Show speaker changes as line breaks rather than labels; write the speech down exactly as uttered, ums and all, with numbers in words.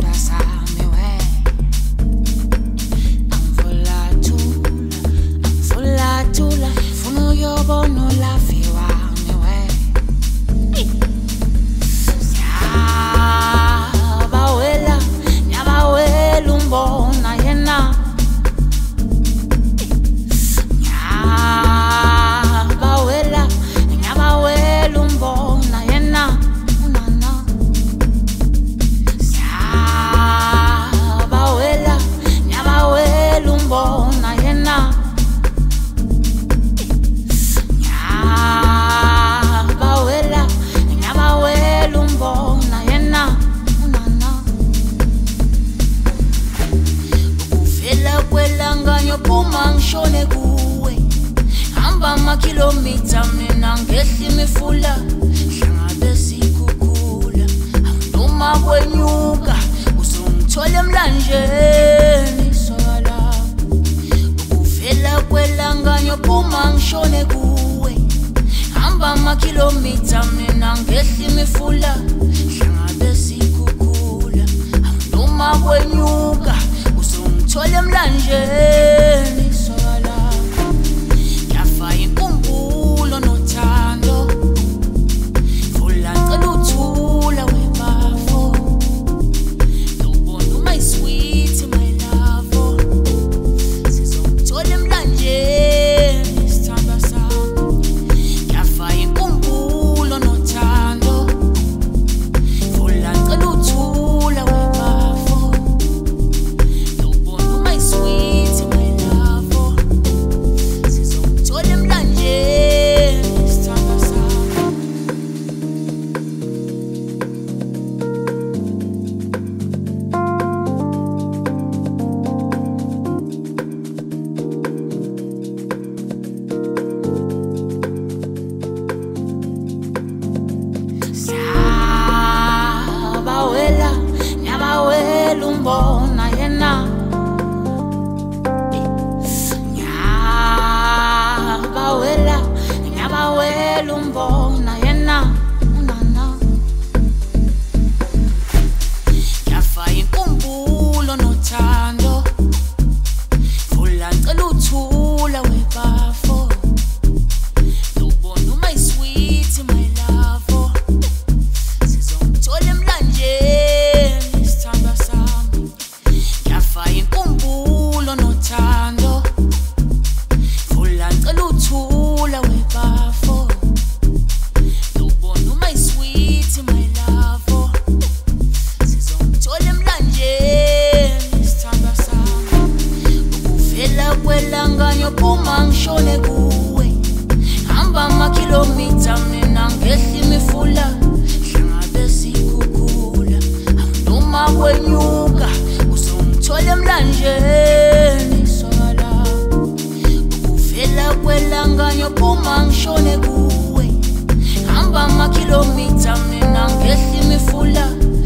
kilomita mina ngehli mifula hlangabe sikukula noma kwenyuka usungithola emlanjeni sola ukuvela kwelanganyo phuma ngishone kuwe hamba ama kilomita mina ngehli mifula hlangabe sikukula noma kwenyuka usungithola emlanjeni sola inkumbulo nothando vula ngicela uthula webafo ubona my sweet my love sizomthola emlanjeni isithando sami yafa inkumbulo nothando vula ngicela uthula webafo ubona my sweet my love Umbona yena Nyabawela Nyabawela umbona yena unana Yafa inkumbulo nothando vula ngicela uthula webafo ubona my sweet my love sizomthola emlanjeni isithando sami inkumbulo nothando vula ngicela uthula webafo ubona my sweet my love sizomthola emlanjeni isithando sami ukuvela kwelanganyo phuma ngishone kuwe hamba ama kilomita mina ngehli mifula hlangabe sikukula noma kwenyuka thola emlanjeni sola ukuvela kwelanganyo phuma ngishone kuwe hamba ama kilomita mina ngehli mifula